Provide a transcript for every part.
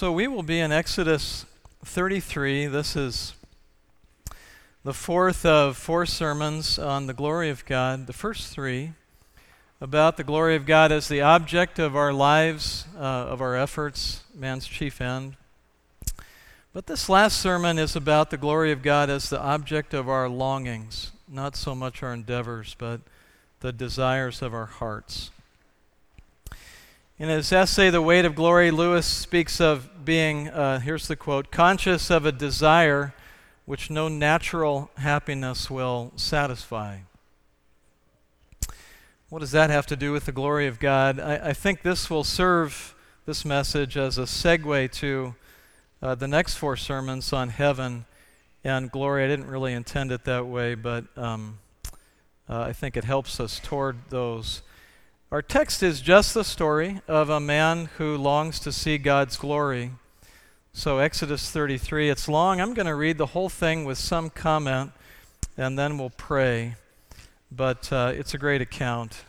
So we will be in Exodus 33. This is the fourth of four sermons on the glory of God. The first three about the glory of God as the object of our lives, of our efforts, man's chief end. But this last sermon is about the glory of God as the object of our longings, not so much our endeavors, but the desires of our hearts. In his essay, The Weight of Glory, Lewis speaks of being, here's the quote, conscious of a desire which no natural happiness will satisfy. What does that have to do with the glory of God? I think this will serve this message as a segue to the next four sermons on heaven and glory. I didn't really intend it that way, but I think it helps us toward those. Our text is just the story of a man who longs to see God's glory. So Exodus 33, it's long. I'm going to read the whole thing with some comment, and then we'll pray. But it's a great account.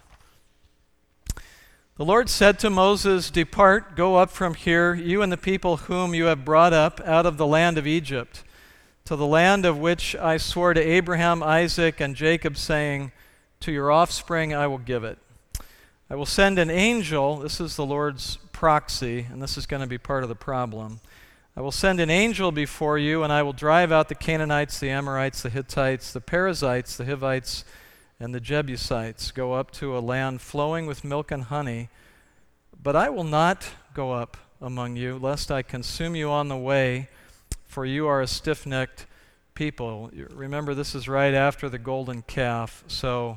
The Lord said to Moses, "Depart, go up from here, you and the people whom you have brought up out of the land of Egypt, to the land of which I swore to Abraham, Isaac, and Jacob, saying, to your offspring I will give it. I will send an angel," this is the Lord's proxy, and this is going to be part of the problem. "I will send an angel before you, and I will drive out the Canaanites, the Amorites, the Hittites, the Perizzites, the Hivites, and the Jebusites. Go up to a land flowing with milk and honey. But I will not go up among you, lest I consume you on the way, for you are a stiff-necked people." Remember, this is right after the golden calf, so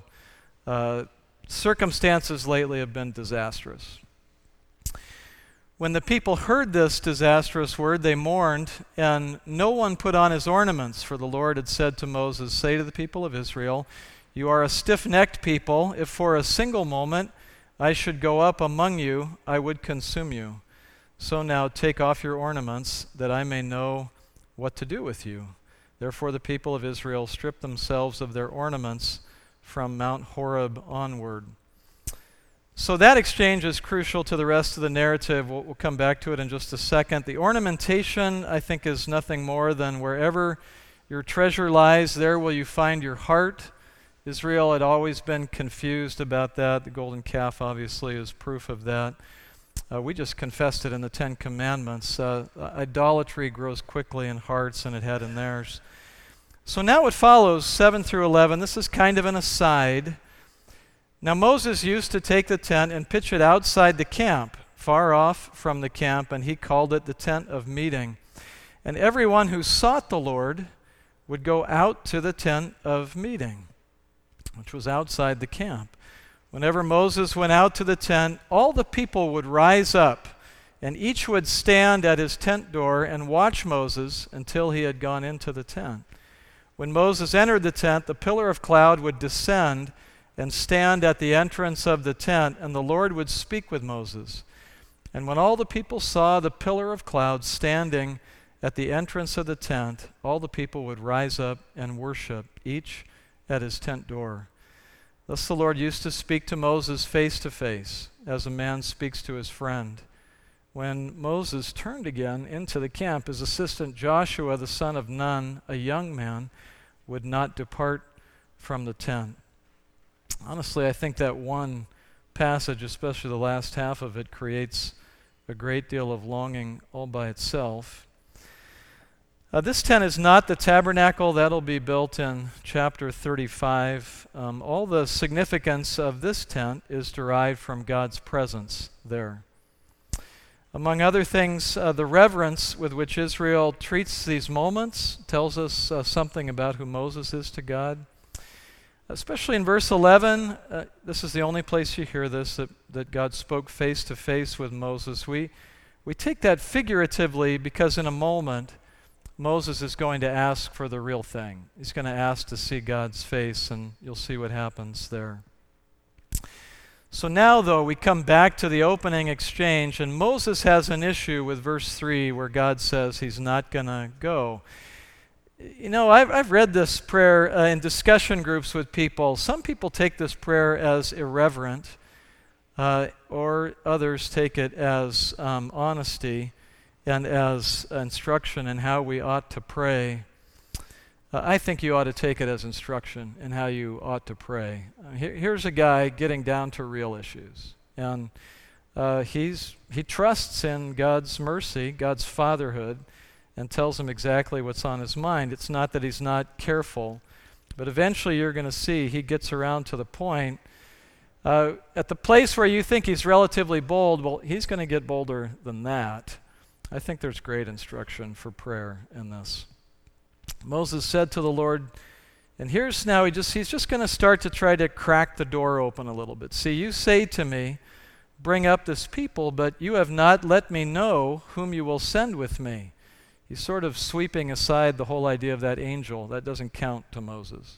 circumstances lately have been disastrous. When the people heard this disastrous word, they mourned, and no one put on his ornaments, for the Lord had said to Moses, "Say to the people of Israel, you are a stiff-necked people. If for a single moment I should go up among you, I would consume you. So now take off your ornaments, that I may know what to do with you." Therefore the people of Israel stripped themselves of their ornaments from Mount Horeb onward. So that exchange is crucial to the rest of the narrative. We'll come back to it in just a second. The ornamentation, I think, is nothing more than wherever your treasure lies, there will you find your heart. Israel had always been confused about that. The golden calf, obviously, is proof of that. We just confessed it in the Ten Commandments. Idolatry grows quickly in hearts, and it had in theirs. So now what follows, 7 through 11, this is kind of an aside. Now Moses used to take the tent and pitch it outside the camp, far off from the camp, and he called it the tent of meeting. And everyone who sought the Lord would go out to the tent of meeting, which was outside the camp. Whenever Moses went out to the tent, all the people would rise up, and each would stand at his tent door and watch Moses until he had gone into the tent. When Moses entered the tent, the pillar of cloud would descend and stand at the entrance of the tent, and the Lord would speak with Moses. And when all the people saw the pillar of cloud standing at the entrance of the tent, all the people would rise up and worship, each at his tent door. Thus the Lord used to speak to Moses face to face, as a man speaks to his friend. When Moses turned again into the camp, his assistant Joshua, the son of Nun, a young man, would not depart from the tent. Honestly, I think that one passage, especially the last half of it, creates a great deal of longing all by itself. This tent is not the tabernacle. That'll be built in chapter 35. All the significance of this tent is derived from God's presence there. Among other things, the reverence with which Israel treats these moments tells us something about who Moses is to God. Especially in verse 11, this is the only place you hear this, that God spoke face to face with Moses. We take that figuratively because in a moment, Moses is going to ask for the real thing. He's going to ask to see God's face, and you'll see what happens there. So now, though, we come back to the opening exchange, and Moses has an issue with verse 3 where God says he's not going to go. You know, I've read this prayer in discussion groups with people. Some people take this prayer as irreverent, or others take it as honesty. and as instruction in how we ought to pray, I think you ought to take it as instruction in how you ought to pray. Here's a guy getting down to real issues, and he trusts in God's mercy, God's fatherhood, and tells him exactly what's on his mind. It's not that he's not careful, but eventually you're going to see he gets around to the point. At the place where you think he's relatively bold, well, he's going to get bolder than that. I think there's great instruction for prayer in this. Moses said to the Lord, and here's now he's just going to start to try to crack the door open a little bit. See, you say to me, bring up this people, but you have not let me know whom you will send with me. He's sort of sweeping aside the whole idea of that angel. That doesn't count to Moses.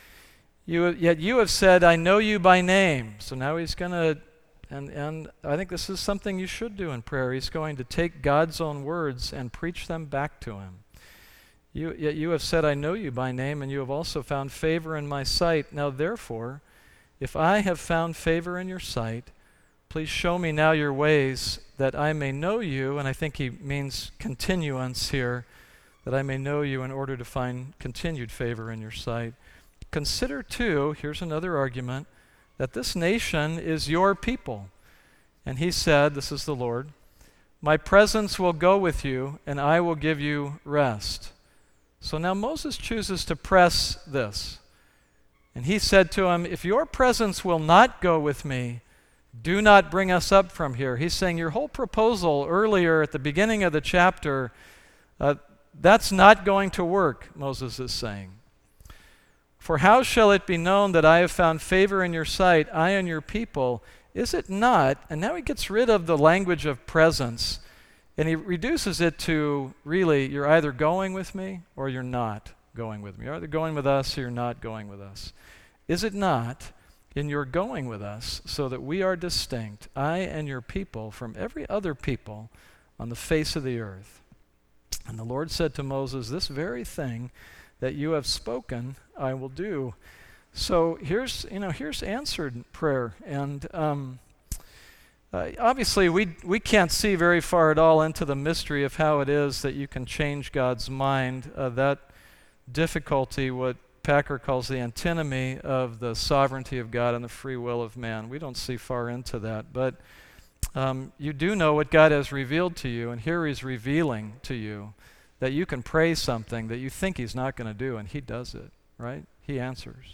Yet you have said, I know you by name. So now he's going to, and I think this is something you should do in prayer. He's going to take God's own words and preach them back to him. Yet you have said, I know you by name, and you have also found favor in my sight. Now therefore, if I have found favor in your sight, please show me now your ways, that I may know you. And I think he means continuance here, that I may know you in order to find continued favor in your sight. Consider too, here's another argument, that this nation is your people. And he said, this is the Lord, my presence will go with you, and I will give you rest. So now Moses chooses to press this. And he said to him, if your presence will not go with me, do not bring us up from here. He's saying your whole proposal earlier at the beginning of the chapter, that's not going to work, Moses is saying. For how shall it be known that I have found favor in your sight, I and your people? Is it not? And now he gets rid of the language of presence, and he reduces it to really, you're either going with me or you're not going with me. You're either going with us or you're not going with us. Is it not in your going with us so that we are distinct, I and your people, from every other people on the face of the earth? And the Lord said to Moses, this very thing that you have spoken, I will do. So here's answered prayer. And obviously we can't see very far at all into the mystery of how it is that you can change God's mind. That difficulty, what Packer calls the antinomy of the sovereignty of God and the free will of man. We don't see far into that. But you do know what God has revealed to you, and here he's revealing to you that you can pray something that you think he's not going to do, and he does it, right? He answers.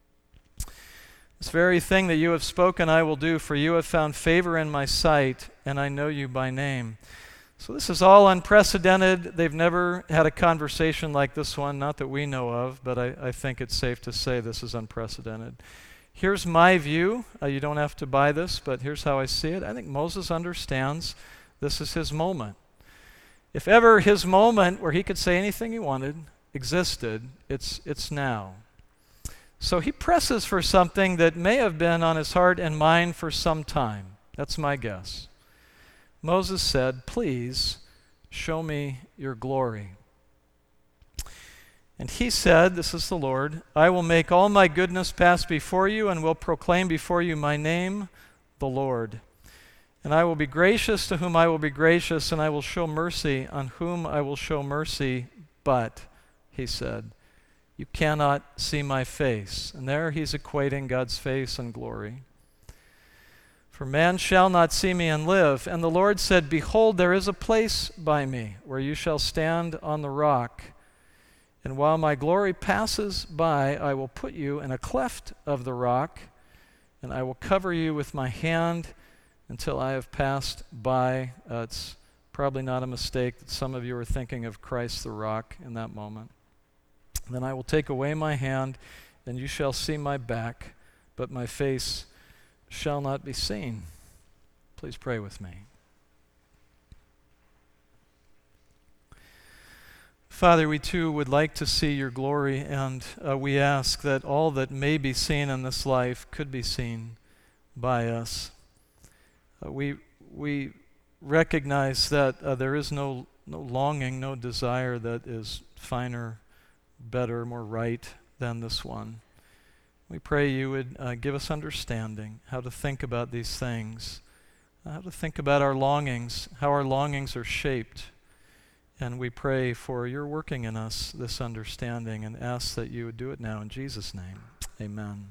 This very thing that you have spoken I will do, for you have found favor in my sight, and I know you by name. So this is all unprecedented. They've never had a conversation like this one, not that we know of, but I think it's safe to say this is unprecedented. Here's my view. You don't have to buy this, but here's how I see it. I think Moses understands this is his moment. If ever his moment where he could say anything he wanted existed, it's now. So he presses for something that may have been on his heart and mind for some time. That's my guess. Moses said, please show me your glory. And he said, this is the Lord, I will make all my goodness pass before you and will proclaim before you my name, the Lord. And I will be gracious to whom I will be gracious, and I will show mercy on whom I will show mercy. But, he said, you cannot see my face. And there he's equating God's face and glory. For man shall not see me and live. And the Lord said, behold, there is a place by me where you shall stand on the rock. And while my glory passes by, I will put you in a cleft of the rock, and I will cover you with my hand until I have passed by. It's probably not a mistake that some of you are thinking of Christ the rock in that moment. Then I will take away my hand, and you shall see my back, but my face shall not be seen. Please pray with me. Father, we too would like to see your glory, and we ask that all that may be seen in this life could be seen by us. We recognize that there is no longing, no desire that is finer, better, more right than this one. We pray you would give us understanding how to think about these things, how to think about our longings, how our longings are shaped. And we pray for your working in us this understanding and ask that you would do it now in Jesus' name. Amen.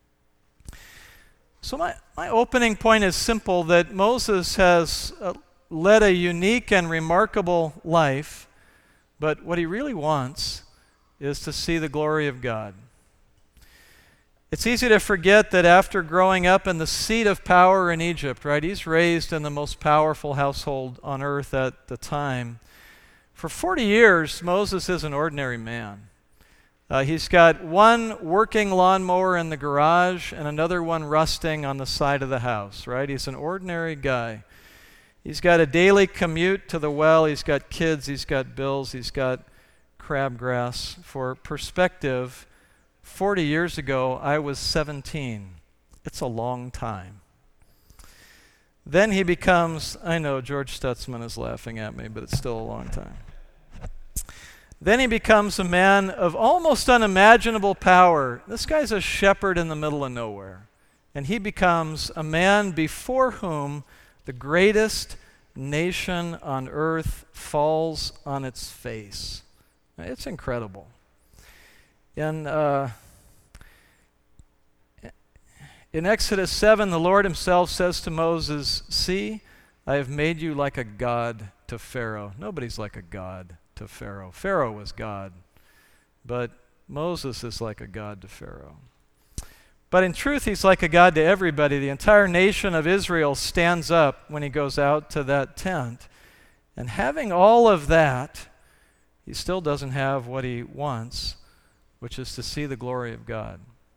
So my opening point is simple, that Moses has led a unique and remarkable life, but what he really wants is to see the glory of God. It's easy to forget that after growing up in the seat of power in Egypt, right? He's raised in the most powerful household on earth at the time. For 40 years, Moses is an ordinary man. He's got one working lawnmower in the garage and another one rusting on the side of the house, right? He's an ordinary guy. He's got a daily commute to the well. He's got kids. He's got bills. He's got crabgrass. For perspective, 40 years ago, I was 17. It's a long time. Then he becomes, I know George Stutzman is laughing at me, but it's still a long time. Then he becomes a man of almost unimaginable power. This guy's a shepherd in the middle of nowhere. And he becomes a man before whom the greatest nation on earth falls on its face. It's incredible. In Exodus 7, the Lord himself says to Moses, "See, I have made you like a god to Pharaoh." Nobody's like a god to Pharaoh. Pharaoh was God, but Moses is like a god to Pharaoh. But in truth, he's like a god to everybody. The entire nation of Israel stands up when he goes out to that tent. And having all of that, he still doesn't have what he wants, which is to see the glory of God.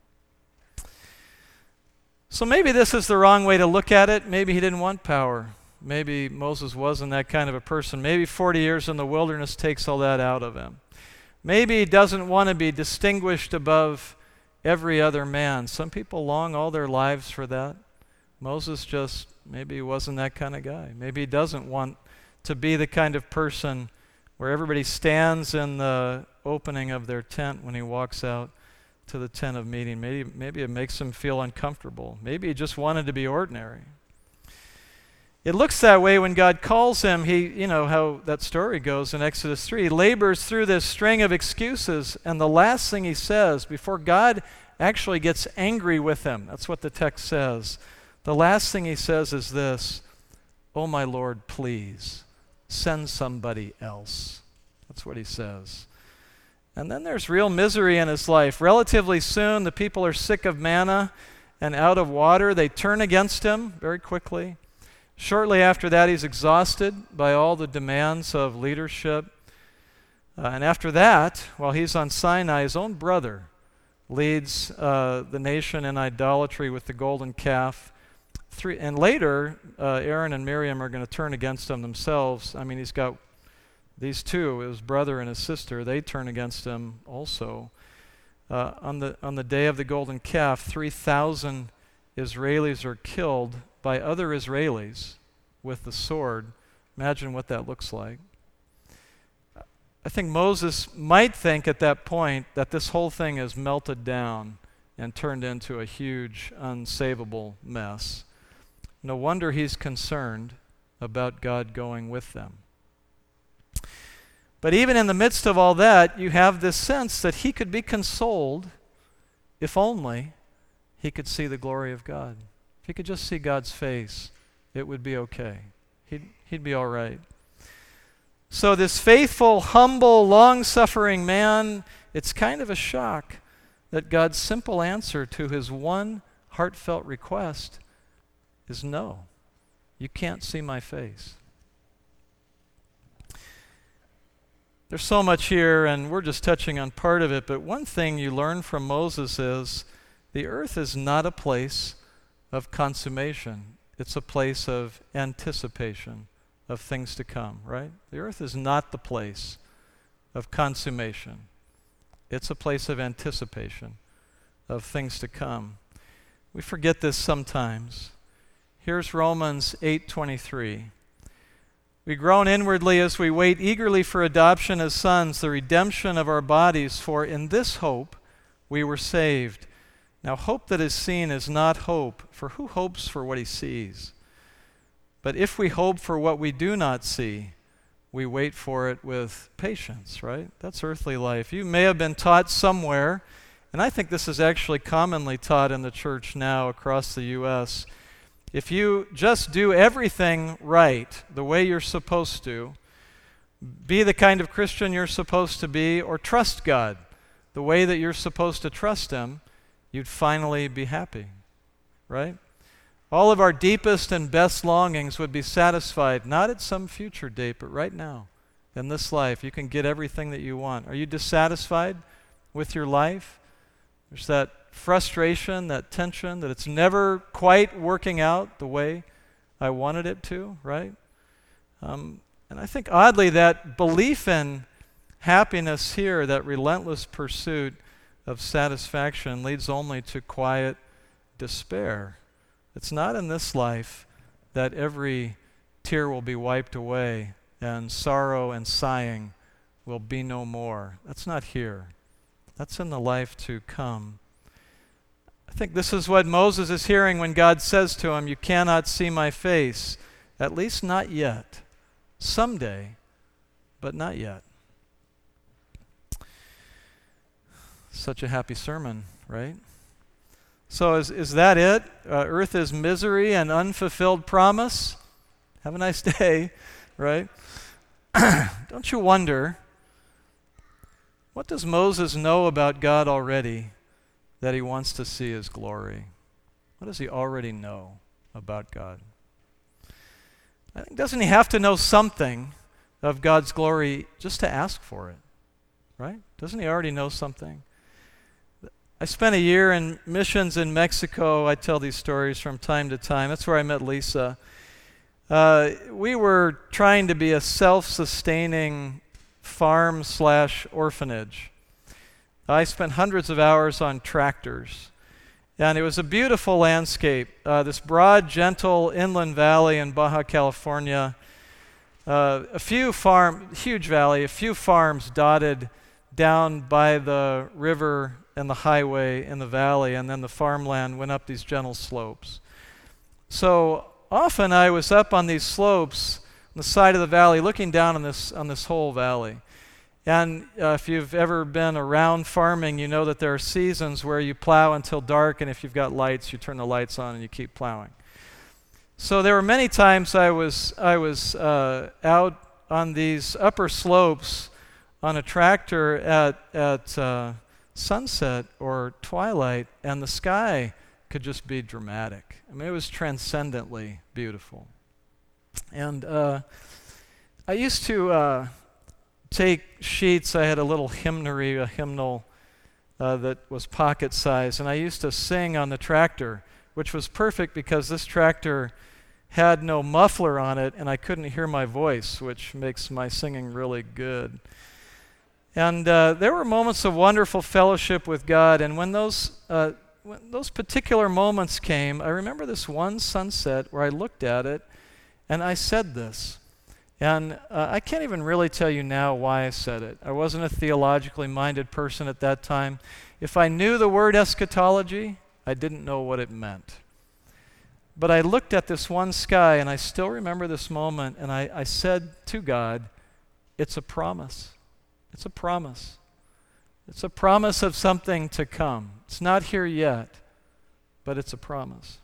So maybe this is the wrong way to look at it. Maybe he didn't want power. Maybe Moses wasn't that kind of a person. Maybe 40 years in the wilderness takes all that out of him. Maybe he doesn't want to be distinguished above every other man. Some people long all their lives for that. Moses just, maybe he wasn't that kind of guy. Maybe he doesn't want to be the kind of person where everybody stands in the opening of their tent when he walks out to the tent of meeting. Maybe it makes him feel uncomfortable. Maybe he just wanted to be ordinary. It looks that way when God calls him. You know how that story goes in Exodus 3. He labors through this string of excuses, and the last thing he says, before God actually gets angry with him, that's what the text says. The last thing he says is this: "Oh my Lord, please, send somebody else." That's what he says. And then there's real misery in his life. Relatively soon, the people are sick of manna and out of water. They turn against him very quickly. Shortly after that, he's exhausted by all the demands of leadership. And after that, while he's on Sinai, his own brother leads the nation in idolatry with the golden calf. And later, Aaron and Miriam are going to turn against him themselves. I mean, he's got these two, his brother and his sister, they turn against him also. On the day of the golden calf, 3,000 Israelis are killed by other Israelis with the sword. Imagine what that looks like. I think Moses might think at that point that this whole thing has melted down and turned into a huge, unsavable mess. No wonder he's concerned about God going with them. But even in the midst of all that, you have this sense that he could be consoled if only he could see the glory of God. If he could just see God's face, it would be okay. He'd be all right. So this faithful, humble, long-suffering man, it's kind of a shock that God's simple answer to his one heartfelt request is no. You can't see my face. There's so much here, and we're just touching on part of it, but one thing you learn from Moses is the earth is not a place of consummation. It's a place of anticipation of things to come, right? The earth is not the place of consummation. It's a place of anticipation of things to come. We forget this sometimes. Here's Romans 8:23. We groan inwardly as we wait eagerly for adoption as sons, the redemption of our bodies, for in this hope we were saved. Now hope that is seen is not hope, for who hopes for what he sees? But if we hope for what we do not see, we wait for it with patience, right? That's earthly life. You may have been taught somewhere, and I think this is actually commonly taught in the church now across the U.S. If you just do everything right the way you're supposed to, be the kind of Christian you're supposed to be, or trust God the way that you're supposed to trust Him, you'd finally be happy, right? All of our deepest and best longings would be satisfied, not at some future date, but right now, in this life. You can get everything that you want. Are you dissatisfied with your life? There's that frustration, that tension, that it's never quite working out the way I wanted it to, right? And I think oddly that belief in happiness here, that relentless pursuit of satisfaction, leads only to quiet despair. It's not in this life that every tear will be wiped away and sorrow and sighing will be no more. That's not here. That's in the life to come. I think this is what Moses is hearing when God says to him, "You cannot see my face, at least not yet. Someday, but not yet." Such a happy sermon, right? So is that it? Earth is misery and unfulfilled promise? Have a nice day, right? Don't you wonder, what does Moses know about God already that he wants to see His glory? What does he already know about God? I think, doesn't he have to know something of God's glory just to ask for it, right? Doesn't he already know something? I spent a year in missions in Mexico. I tell these stories from time to time. That's where I met Lisa. We were trying to be a self-sustaining farm/orphanage. I spent hundreds of hours on tractors. And it was a beautiful landscape. This broad, gentle inland valley in Baja California. Huge valley, a few farms dotted down by the river and the highway in the valley, and then the farmland went up these gentle slopes. So often I was up on these slopes on the side of the valley looking down on this whole valley. And if you've ever been around farming, you know that there are seasons where you plow until dark, and if you've got lights, you turn the lights on and you keep plowing. So there were many times I was out on these upper slopes on a tractor at sunset or twilight, and the sky could just be dramatic. I mean, it was transcendently beautiful. And I used to take sheets. I had a little hymnary, a hymnal that was pocket size, and I used to sing on the tractor, which was perfect because this tractor had no muffler on it, and I couldn't hear my voice, which makes my singing really good. And there were moments of wonderful fellowship with God, and when those particular moments came, I remember this one sunset where I looked at it, and I said this. And I can't even really tell you now why I said it. I wasn't a theologically minded person at that time. If I knew the word eschatology, I didn't know what it meant. But I looked at this one sky, and I still remember this moment, and I said to God, "It's a promise. It's a promise. It's a promise of something to come. It's not here yet, but it's a promise."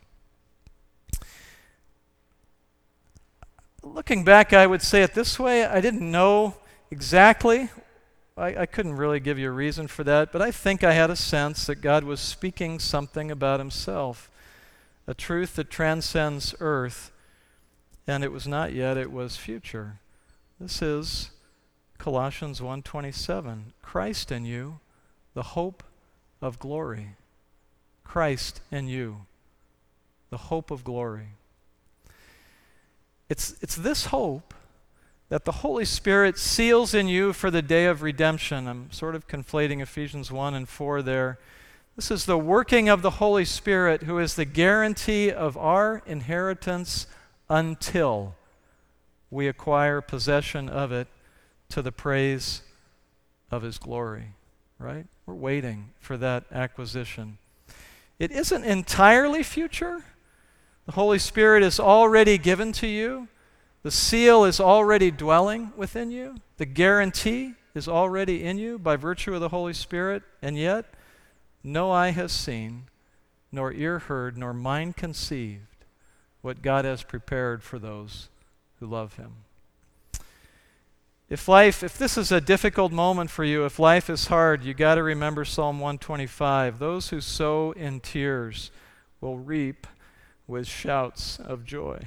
Looking back, I would say it this way. I didn't know exactly. I couldn't really give you a reason for that, but I think I had a sense that God was speaking something about Himself, a truth that transcends earth, and it was not yet, it was future. This is Colossians 1:27. Christ in you, the hope of glory. Christ in you, the hope of glory. It's this hope that the Holy Spirit seals in you for the day of redemption. I'm sort of conflating Ephesians 1 and 4 there. This is the working of the Holy Spirit, who is the guarantee of our inheritance until we acquire possession of it to the praise of His glory, right? We're waiting for that acquisition. It isn't entirely future, The Holy Spirit is already given to you. The seal is already dwelling within you. The guarantee is already in you by virtue of the Holy Spirit. And yet, no eye has seen, nor ear heard, nor mind conceived what God has prepared for those who love him. If this is a difficult moment for you, if life is hard, you got to remember Psalm 125. Those who sow in tears will reap with shouts of joy.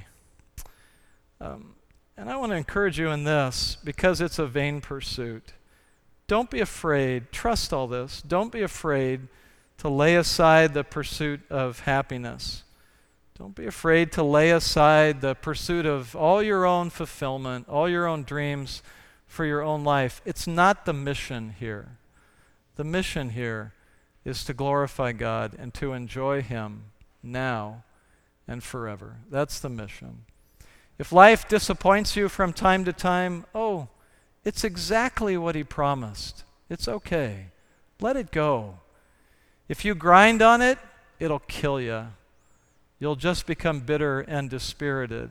And I want to encourage you in this because it's a vain pursuit. Don't be afraid. Trust all this. Don't be afraid to lay aside the pursuit of happiness. Don't be afraid to lay aside the pursuit of all your own fulfillment, all your own dreams for your own life. It's not the mission here. The mission here is to glorify God and to enjoy him now and forever. That's the mission. If life disappoints you from time to time, it's exactly what he promised. It's okay. Let it go. If you grind on it, it'll kill you. You'll just become bitter and dispirited.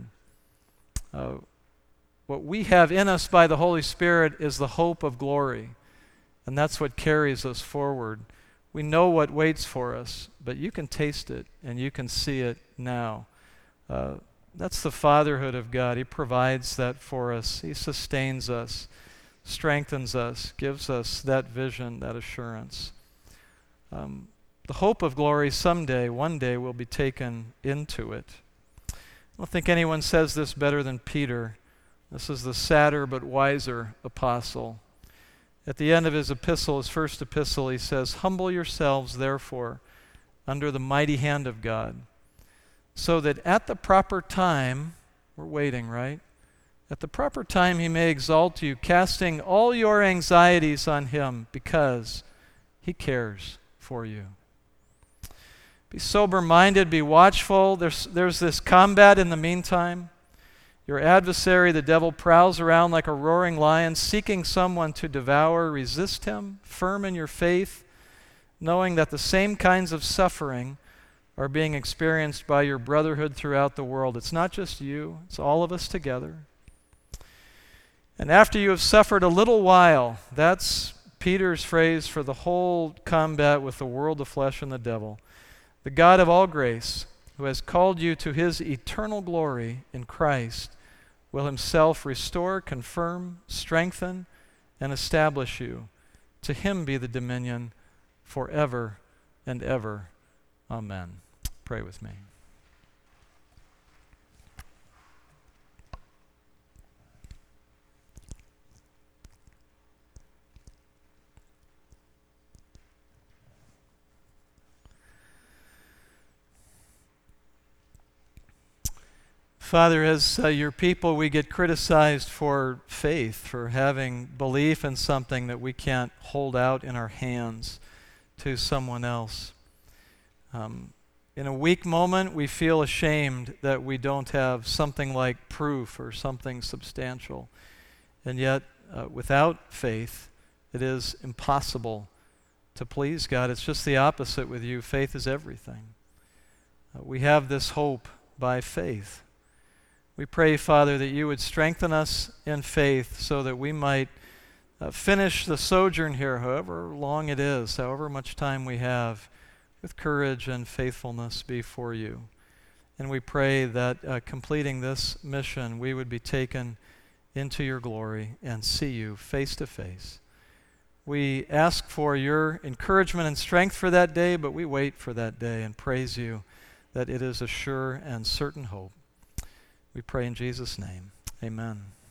What we have in us by the Holy Spirit is the hope of glory, and that's what carries us forward. We know what waits for us, but you can taste it and you can see it now. That's the fatherhood of God. He provides that for us. He sustains us, strengthens us, gives us that vision, that assurance. The hope of glory someday, one day, will be taken into it. I don't think anyone says this better than Peter. This is the sadder but wiser apostle. At the end of his epistle, his first epistle, he says, "Humble yourselves, therefore, under the mighty hand of God, so that at the proper time," we're waiting, right? "At the proper time he may exalt you, casting all your anxieties on him, because he cares for you." Be sober-minded, be watchful. There's this combat in the meantime. Your adversary, the devil, prowls around like a roaring lion, seeking someone to devour. Resist him, firm in your faith, knowing that the same kinds of suffering are being experienced by your brotherhood throughout the world. It's not just you, it's all of us together. And after you have suffered a little while, that's Peter's phrase for the whole combat with the world, the flesh, and the devil. The God of all grace, who has called you to his eternal glory in Christ, will himself restore, confirm, strengthen, and establish you. To him be the dominion forever and ever. Amen. Pray with me. Father, as your people, we get criticized for faith, for having belief in something that we can't hold out in our hands to someone else. In a weak moment, we feel ashamed that we don't have something like proof or something substantial. And yet, without faith, it is impossible to please God. It's just the opposite with you. Faith is everything. We have this hope by faith. We pray, Father, that you would strengthen us in faith so that we might finish the sojourn here, however long it is, however much time we have, with courage and faithfulness before you. And we pray that completing this mission, we would be taken into your glory and see you face to face. We ask for your encouragement and strength for that day, but we wait for that day and praise you that it is a sure and certain hope. We pray in Jesus' name. Amen.